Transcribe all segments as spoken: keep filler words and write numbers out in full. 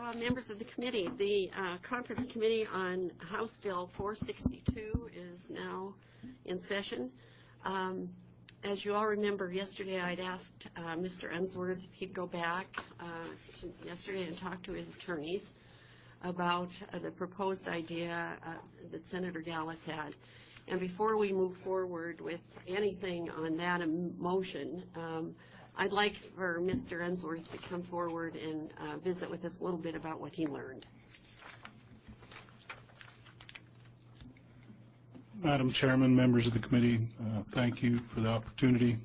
Uh, members of the committee, the uh, Conference Committee on House Bill four sixty-two is now in session. Um, as you all remember, yesterday I'd asked uh, Mister Unsworth if he'd go back uh, to yesterday and talk to his attorneys about uh, the proposed idea uh, that Senator Dallas had. And before we move forward with anything on that motion, um, I'd like for Mister Unsworth to come forward and uh, visit with us a little bit about what he learned. Madam Chairman, members of the committee, uh, thank you for the opportunity.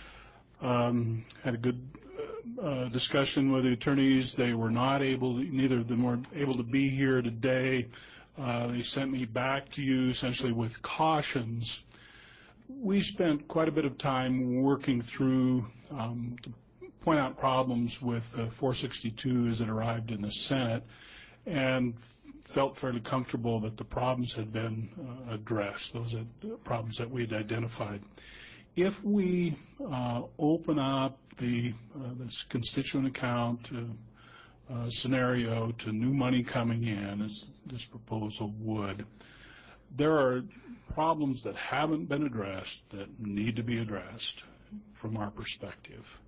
Um, had a good uh, uh, discussion with the attorneys. They were not able, to, neither of them were able to be here today. Uh, they sent me back to you essentially with cautions. We spent quite a bit of time working through um, to point out problems with uh, four sixty-two as it arrived in the Senate, and felt fairly comfortable that the problems had been uh, addressed, those had, problems that we had identified. If we uh, open up the uh, this constituent account uh, uh, scenario to new money coming in, as this proposal would, there are problems that haven't been addressed that need to be addressed from our perspective.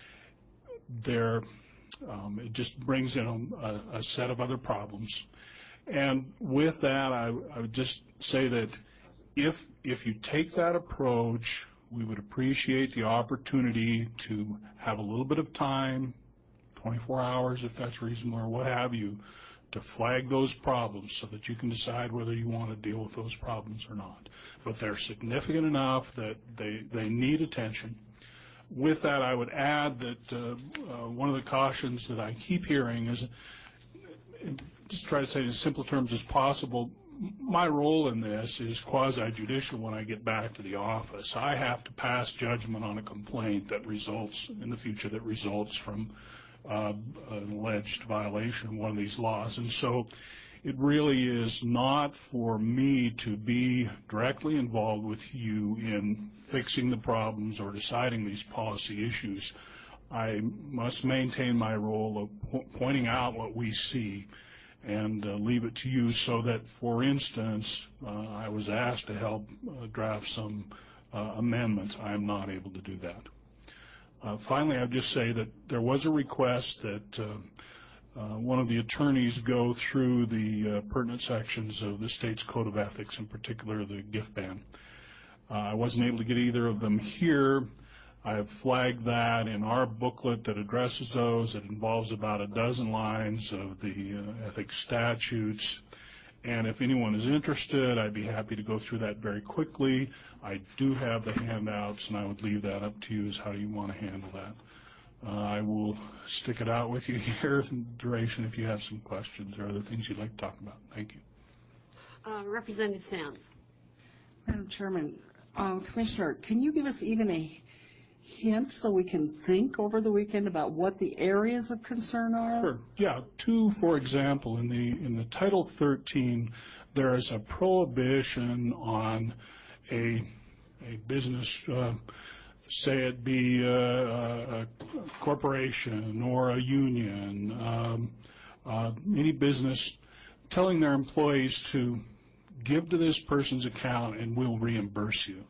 There, um, it just brings in a, a set of other problems. And with that, I, I would just say that if, if you take that approach, we would appreciate the opportunity to have a little bit of time, twenty-four hours if that's reasonable or what have you, to flag those problems so that you can decide whether you want to deal with those problems or not. But they're significant enough that they, they need attention. With that, I would add that uh, uh, one of the cautions that I keep hearing is, just try to say it in as simple terms as possible, my role in this is quasi-judicial when I get back to the office. I have to pass judgment on a complaint that results in the future that results from uh, an alleged violation of one of these laws. And so it really is not for me to be directly involved with you in fixing the problems or deciding these policy issues. I must maintain my role of po- pointing out what we see and uh, leave it to you so that, for instance, uh, I was asked to help uh, draft some uh, amendments. I am not able to do that. Uh, finally, I'll just say that there was a request that uh, uh, one of the attorneys go through the uh, pertinent sections of the state's Code of Ethics, in particular the gift ban. Uh, I wasn't able to get either of them here. I have flagged that in our booklet that addresses those. It involves about a dozen lines of the uh, ethics statutes. And if anyone is interested, I'd be happy to go through that very quickly. I do have the handouts, and I would leave that up to you as how you want to handle that. Uh, I will stick it out with you here in the duration if you have some questions or other things you'd like to talk about. Thank you. Uh, Representative Sands. Madam Chairman, um, Commissioner, can you give us even a hint so we can think over the weekend about what the areas of concern are? Sure. Yeah. Two, for example, in the in the Title thirteen, there is a prohibition on a a business, uh, say it be a, a corporation or a union, um, uh, any business, telling their employees to give to this person's account and we'll reimburse you.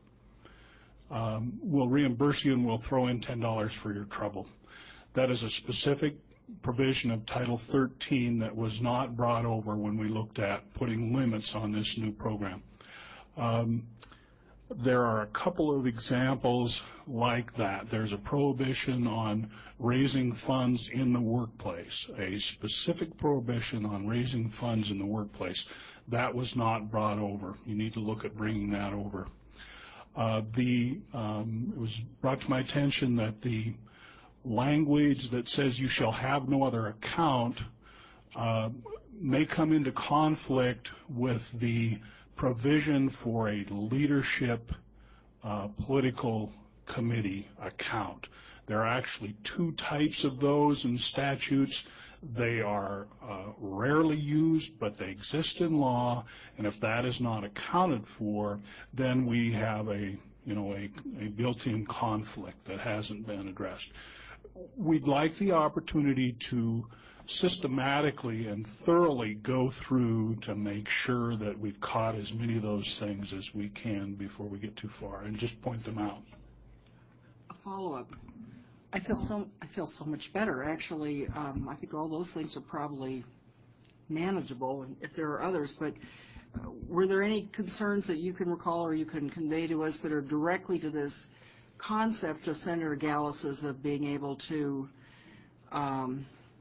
Um, we'll reimburse you and we'll throw in ten dollars for your trouble. That is a specific provision of Title thirteen that was not brought over when we looked at putting limits on this new program. Um, there are a couple of examples like that. There's a prohibition on raising funds in the workplace, a specific prohibition on raising funds in the workplace. That was not brought over. You need to look at bringing that over. Uh, the um, it was brought to my attention that the language that says you shall have no other account uh, may come into conflict with the provision for a leadership uh, political committee account. There are actually two types of those in statutes. They are uh, rarely used, but they exist in law, and if that is not accounted for, then we have a, you know, a, a built-in conflict that hasn't been addressed. We'd like the opportunity to systematically and thoroughly go through to make sure that we've caught as many of those things as we can before we get too far, and just point them out. A follow-up. I feel so I feel so much better, actually. Um, I think all those things are probably manageable if there are others, but uh, were there any concerns that you can recall or you can convey to us that are directly to this concept of Senator Gallus's of being able to um,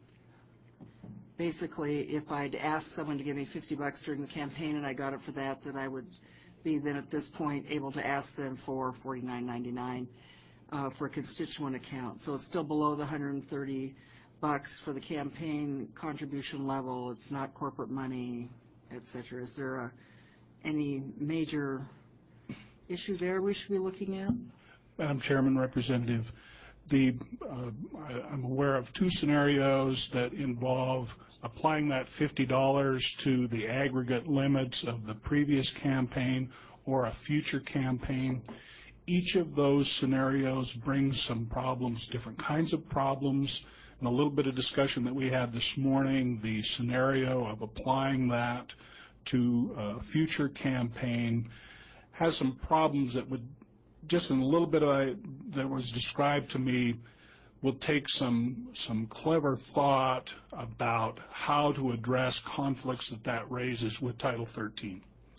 basically, if I'd asked someone to give me fifty bucks during the campaign and I got it for that, that I would be then at this point able to ask them for forty-nine ninety-nine uh, for a constituent account. So it's still below the one hundred thirty bucks for the campaign contribution level. It's not corporate money, et cetera. Is there a, any major issue there we should be looking at? Madam Chairman, Representative, the, uh, I, I'm aware of two scenarios that involve applying that fifty dollars to the aggregate limits of the previous campaign or a future campaign. Each of those scenarios brings some problems, different kinds of problems. And a little bit of discussion that we had this morning, the scenario of applying that to a future campaign has some problems that would, just in a little bit of a, that was described to me, will take some some clever thought about how to address conflicts that that raises with Title thirteen.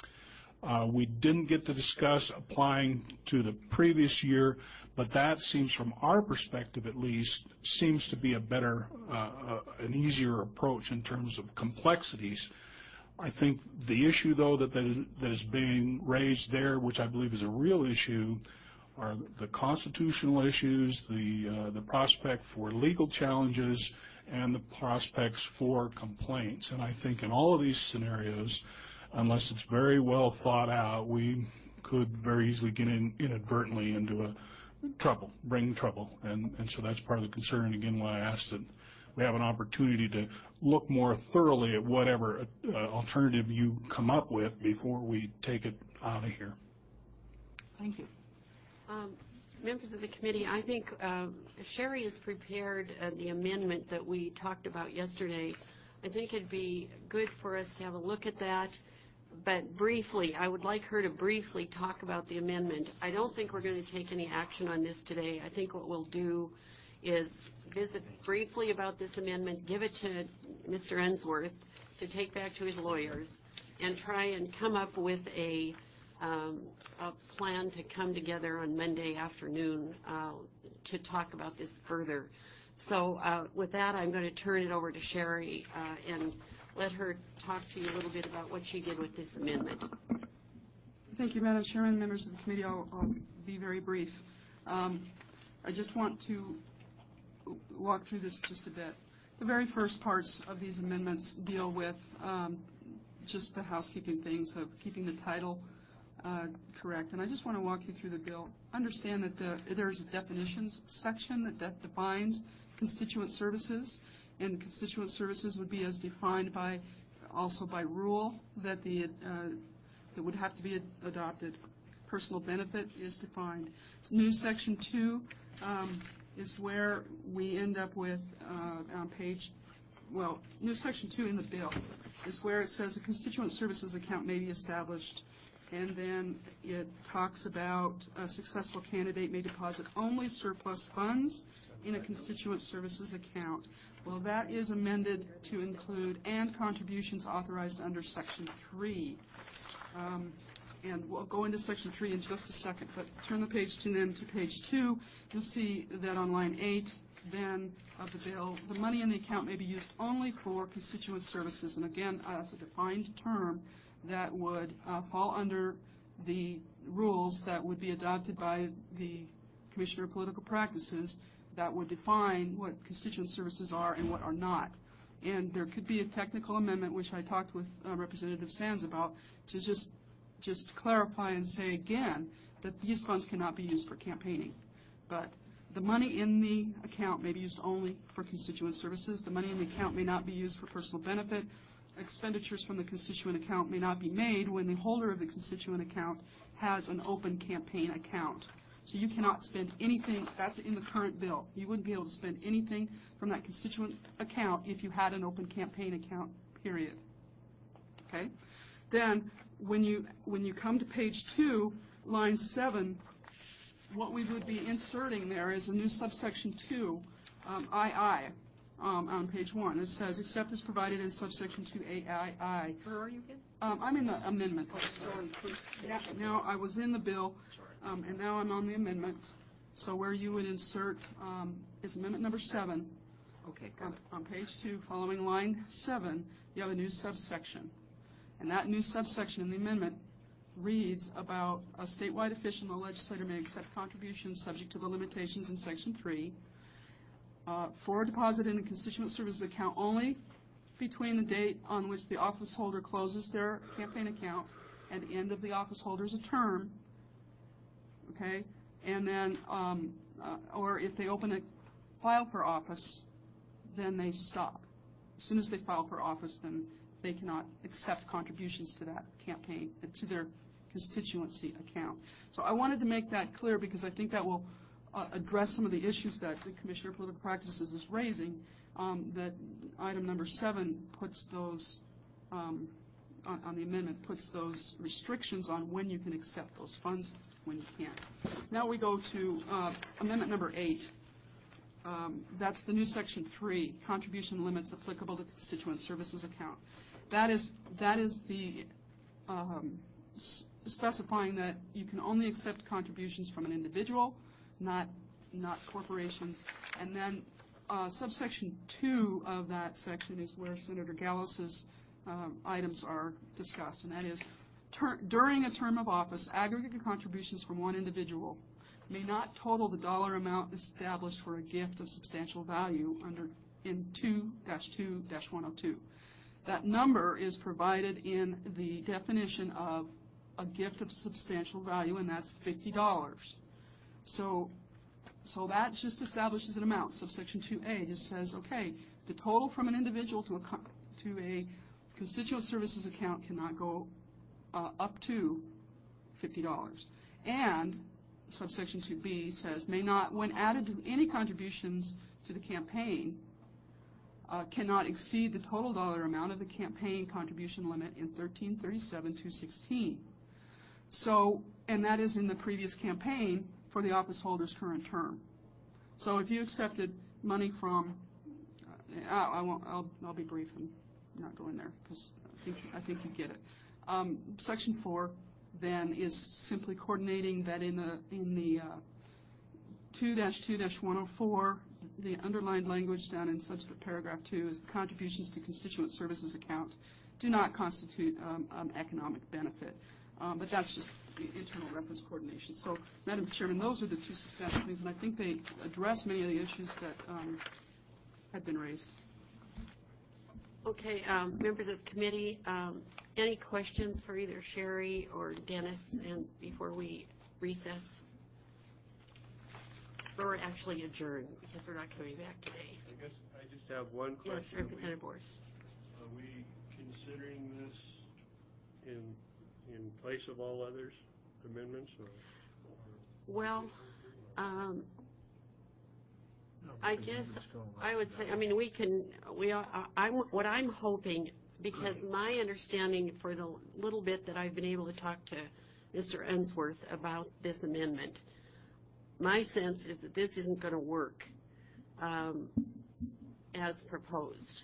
Uh, we didn't get to discuss applying to the previous year, but that seems, from our perspective at least, seems to be a better, uh, uh, an easier approach in terms of complexities. I think the issue, though, that, that, is, that is being raised there, which I believe is a real issue, are the constitutional issues, the, uh, the prospect for legal challenges, and the prospects for complaints. And I think in all of these scenarios, unless it's very well thought out, we could very easily get in inadvertently into a trouble, bring trouble. And, and so that's part of the concern, again, why I asked that we have an opportunity to look more thoroughly at whatever uh, alternative you come up with before we take it out of here. Thank you. Um, members of the committee, I think uh, Sherry has prepared uh, the amendment that we talked about yesterday. I think it'd be good for us to have a look at that. But briefly, I would like her to briefly talk about the amendment. I don't think we're going to take any action on this today. I think what we'll do is visit briefly about this amendment, give it to Mister Unsworth to take back to his lawyers, and try and come up with a, um, a plan to come together on Monday afternoon uh, to talk about this further. So uh, with that, I'm going to turn it over to Sherry uh, and let her talk to you a little bit about what she did with this amendment. Thank you, Madam Chairman, members of the committee. I'll, I'll be very brief. Um, I just want to walk through this just a bit. The very first parts of these amendments deal with um, just the housekeeping things of keeping the title uh, correct. And I just want to walk you through the bill. Understand that the, there's a definitions section that, that defines constituent services. And constituent services would be as defined by, also by rule that the uh, that would have to be ad adopted. Personal benefit is defined. New section two um, is where we end up with uh, on page, well, new section two in the bill is where it says a constituent services account may be established, and then it talks about a successful candidate may deposit only surplus funds in a constituent services account. Well, that is amended to include and contributions authorized under Section three. Um, and we'll go into Section three in just a second, but turn the page to then to page two. You'll see that on line eight, then, of the bill, the money in the account may be used only for constituent services. And again, uh, that's a defined term that would uh, fall under the rules that would be adopted by the Commissioner of Political Practices that would define what constituent services are and what are not. And there could be a technical amendment, which I talked with uh, Representative Sands about, to just just clarify and say again that these funds cannot be used for campaigning. But the money in the account may be used only for constituent services. The money in the account may not be used for personal benefit. Expenditures from the constituent account may not be made when the holder of the constituent account has an open campaign account. So you cannot spend anything, that's in the current bill. You wouldn't be able to spend anything from that constituent account if you had an open campaign account, period. Okay? Then, when you, when you come to page two, line seven, what we would be inserting there is a new subsection two, um, two, um, on page one. It says, except as provided in subsection two A I I. Where are you again? Um, I'm in the amendment. Now, now, I was in the bill, um, and now I'm on the amendment. So where you would insert um, is amendment number seven. Okay, On, on page two, following line seven, you have a new subsection. And that new subsection in the amendment reads about a statewide official and the legislator may accept contributions subject to the limitations in section three uh, for deposit in a constituent services account only between the date on which the office holder closes their campaign account and the end of the office holder's term, okay? And then, um, uh, or if they open a file for office, then they stop. As soon as they file for office, then they cannot accept contributions to that campaign, to their constituency account. So I wanted to make that clear because I think that will uh, address some of the issues that the Commissioner of Political Practices is raising, um, that item number seven puts those, um, on, on the amendment, puts those restrictions on when you can accept those funds, when you can't. Now we go to uh, amendment number eight. Um, that's the new section three, contribution limits applicable to constituent services account. That is, that is the um, s- specifying that you can only accept contributions from an individual, not, not corporations. And then uh, subsection two of that section is where Senator Gallus's um, items are discussed, and that is ter- during a term of office, aggregate contributions from one individual may not total the dollar amount established for a gift of substantial value under in two dash two dash one oh two. That number is provided in the definition of a gift of substantial value, and that's fifty dollars. So, so that just establishes an amount. Subsection two A just says, okay, the total from an individual to a co- to a constituent services account cannot go uh, up to fifty dollars. And subsection two B says, may not, when added to any contributions to the campaign, uh, cannot exceed the total dollar amount of the campaign contribution limit in thirteen thirty-seven two sixteen. So, and that is in the previous campaign for the office holder's current term. So if you accepted money from, uh, I, I won't, I'll, I'll be brief and not go in there because I think, I think you get it. Um, section four then is simply coordinating that in the in the uh, two dash two dash one oh four, the underlined language down in subsequent paragraph two is the contributions to constituent services account do not constitute um, um, economic benefit. Um, but that's just the internal reference coordination. So, Madam Chairman, those are the two substantial things, and I think they address many of the issues that um, had been raised. Okay, um, members of the committee, um, any questions for either Sherry or Dennis and before we recess? Or actually adjourn, because we're not going to be back today. I guess I just have one question. Yes, Representative Board. Are we considering this in in place of all others amendments? Or, or Well, um, I guess I would say, I mean, we can, we are, I, what I'm hoping, because my understanding for the little bit that I've been able to talk to Mister Unsworth about this amendment, my sense is that this isn't going to work um, as proposed.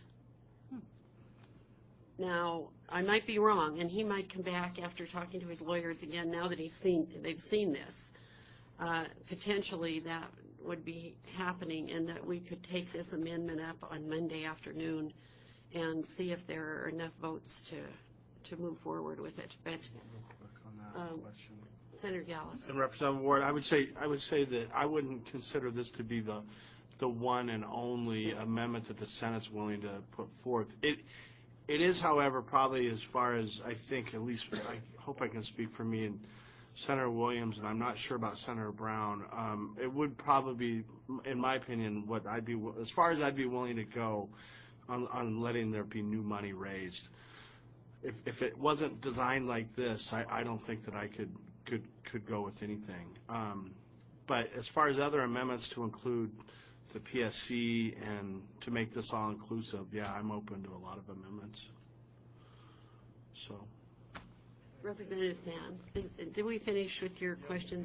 Now, I might be wrong, and he might come back after talking to his lawyers again now that he's seen, they've seen this. Uh, potentially that would be happening, and that we could take this amendment up on Monday afternoon and see if there are enough votes to to move forward with it. But um, Senator Gallus. And Representative Ward, I would say I would say that I wouldn't consider this to be the the one and only amendment that the Senate's willing to put forth. It it is, however, probably as far as I think, at least I hope I can speak for me and Senator Williams, and I'm not sure about Senator Brown. Um, it would probably be, in my opinion, what I'd be as far as I'd be willing to go on, on letting there be new money raised. If if it wasn't designed like this, I, I don't think that I could could could go with anything. Um, but as far as other amendments to include the P S C and to make this all inclusive, yeah, I'm open to a lot of amendments. So. Representative Sands, is, did we finish with your questions?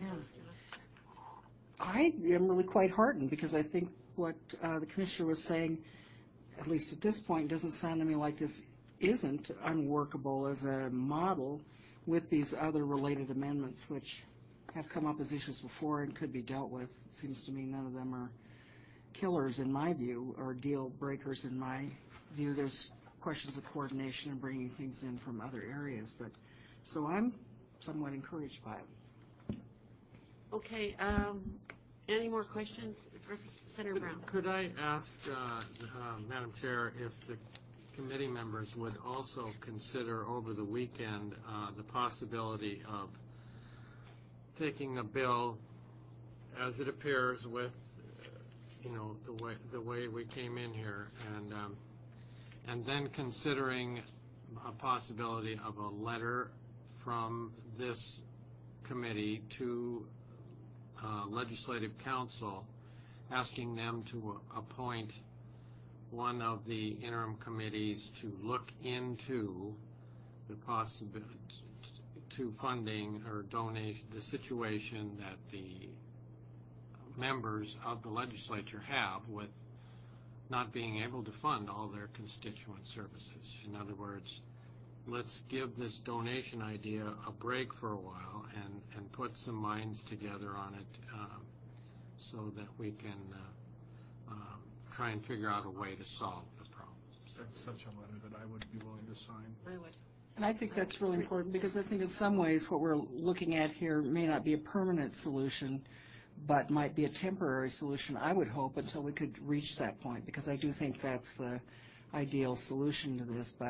I am really quite heartened because I think what uh, the commissioner was saying, at least at this point, doesn't sound to me like this isn't unworkable as a model with these other related amendments, which have come up as issues before and could be dealt with. It seems to me none of them are killers in my view, or deal breakers in my view. There's questions of coordination and bringing things in from other areas, but so I'm somewhat encouraged by it. Okay, um, any more questions? Senator Brown. Could I ask, uh, uh, Madam Chair, if the committee members would also consider over the weekend uh, the possibility of taking a bill as it appears with, uh, you know, the way the way we came in here, and um, and then considering a possibility of a letter from this committee to uh, Legislative Council asking them to appoint one of the interim committees to look into the possibility to funding or donation, the situation that the members of the legislature have with not being able to fund all their constituent services. In other words, let's give this donation idea a break for a while and, and put some minds together on it um, so that we can uh, uh, try and figure out a way to solve the problem. That's such a letter that I would be willing to sign. I would. And I think that's really important because I think in some ways what we're looking at here may not be a permanent solution, but might be a temporary solution, I would hope, until we could reach that point, because I do think that's the ideal solution to this. But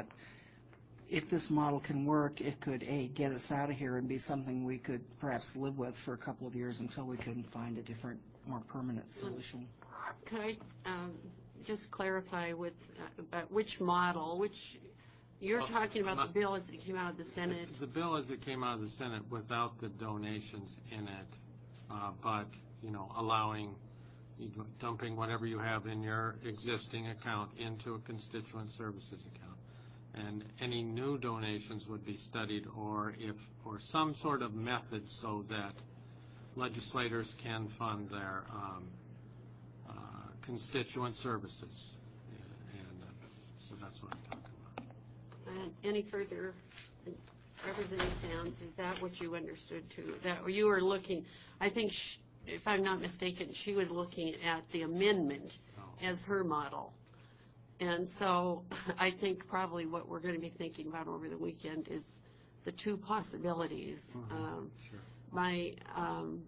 if this model can work, it could, A, get us out of here and be something we could perhaps live with for a couple of years until we can find a different, more permanent solution. Could I um, just clarify with uh, about which model, which you're Well, talking about my- the bill as it came out of the Senate? The bill as it came out of the Senate without the donations in it, uh, but, you know, allowing, you know, dumping whatever you have in your existing account into a constituent services account. And any new donations would be studied, or if, or some sort of method so that legislators can fund their um, uh, constituent services. And uh, so that's what I'm talking about. Uh, any further, Representative Sands, is that what you understood too? That you were looking, I think, sh if I'm not mistaken, she was looking at the amendment Oh. as her model. And so I think probably what we're going to be thinking about over the weekend is the two possibilities. Mhm. Um, Sure. my, um,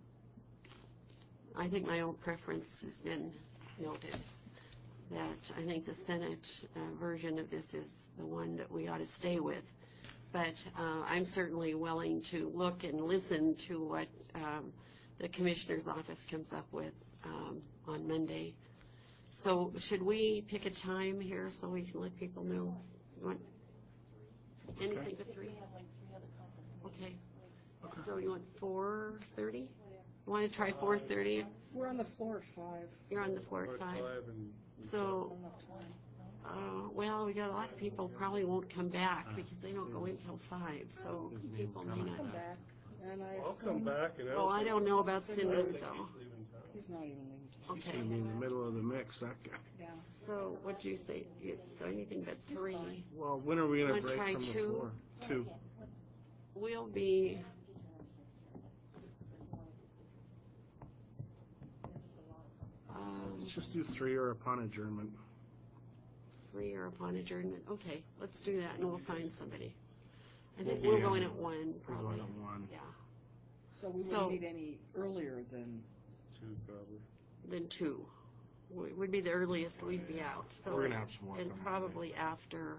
I think my own preference has been noted, that I think the Senate uh, version of this is the one that we ought to stay with. But uh, I'm certainly willing to look and listen to what um, the Commissioner's Office comes up with um, on Monday. So should we pick a time here so we can let people know? You want anything but three? Okay. So you want four thirty? You want to try four thirty? We're on the floor at five. You're on the floor at five. and So, uh, well, we got a lot of people probably won't come back because they don't go in till five. So His name people may coming not. back. And I I'll come back and. Well, I don't know about I Cinder don't think though. he's leaving town. He's not even leaving. He's Okay. going to be in the middle of the mix, that guy. Yeah. So what'd you say? It's anything but three. Well, when are we going to Wanna break try from the two? floor? Two. We'll be. Um, Let's just do three or upon adjournment. Three or upon adjournment. Okay, let's do that, and we'll find somebody. I think We'll we're be, going um, at one, We're probably. going at one. Yeah, So we So- wouldn't meet any earlier than, Two, probably. then two. W- Would be the earliest we'd be out. So We're going to have some work and on that. probably after.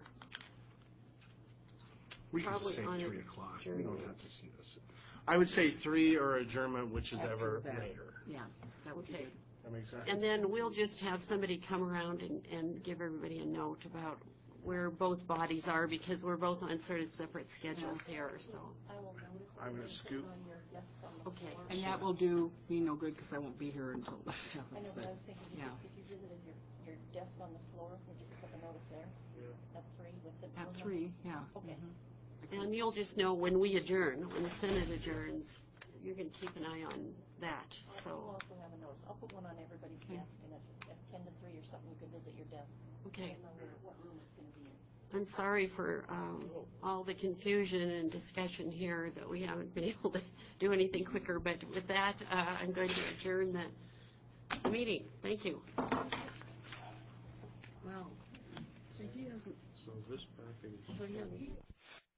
We could probably say on three o'clock. We don't adjournment. have to see this. I would say three or adjournment, which is After ever that. later. yeah, that would be Okay. good. That makes sense. And then we'll just have somebody come around and, and give everybody a note about where both bodies are, because we're both on sort of separate schedules here, so. I'm gonna scoot. On your desks on the Okay. floor. And that will do me no good because I won't be here until this I happens, know, but I but, was thinking, if yeah. you- if you visited your, your desk on the floor, would you put the notice there? At three with the. At phone number? three, yeah. Okay. Mhm. And you'll just know when we adjourn, when the Senate adjourns, you're going to keep an eye on that, We'll so, also have a notice. I'll put one on everybody's Okay. desk, and at, at ten to three or something, you can visit your desk. okay. I don't know where, what room it's gonna be in. I'm sorry for um, all the confusion and discussion here that we haven't been able to do anything quicker, but with that, uh, I'm going to adjourn the, the meeting. Thank you. Well, So he hasn't So this package. so yeah.